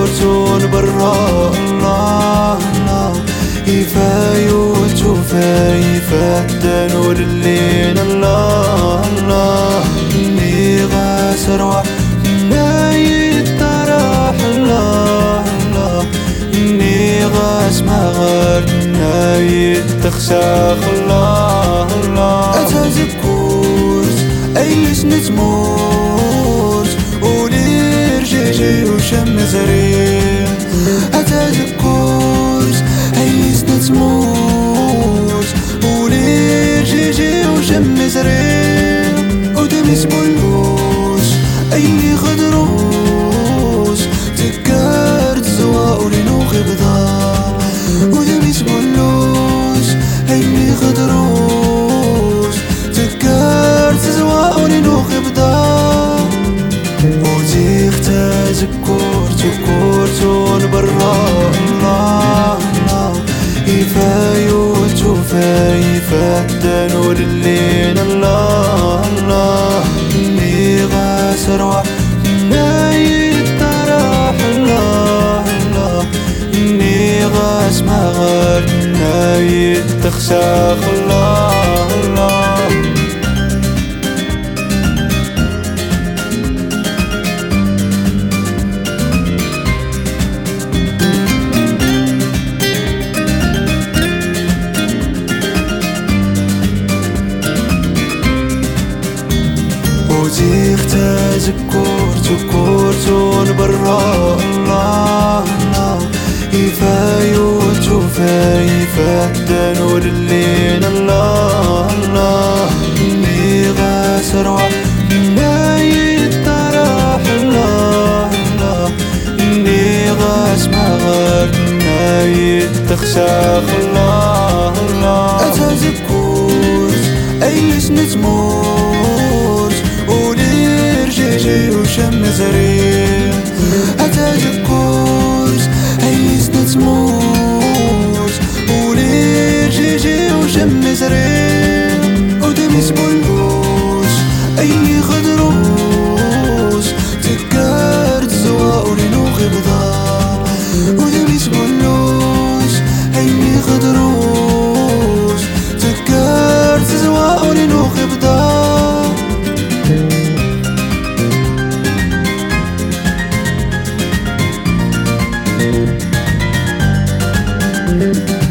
كورتون برا الله الله يفايوت وفايفات نور الليل الله الله اللي غاس روح نايت طرح الله الله اللي غاس ما غار نايت تخساخ الله الله أتذكرت أيش نتموت ولير جيجي وشم زرير أتذكرت أيش نتموت ولير جيجي وشم زرير ودمي سبلوش أيني غدروش تكرت زواء لنوغي بضار ودمي سبلوش أيني غدروش تكرت زواء لنوغي بضار وديك تذكر تكورتون برا الله الله يفايوت وفايفات نور الليل الله الله اللي غاس روح نايت طرح الله الله اللي غاس ما غار نايت تخساخ الله الله وديك تذكر تكورتون برا الله الله يفايوت وفايفات نور الليل الله الله اللي غاس روح نايت طرح الله الله اللي غاس ما غار نايت تخساخ الله الله أتذكرت أيش نتموت ولير جيجي وشم زرير أتذكرت أيش نتموت ولير جيجي وشم زرير ودمي سبلوش أيني غدروش تكرت زواء لنوغي بضار ودمي سبلوش أيني غدروش تكرت زواء لنوغي بضار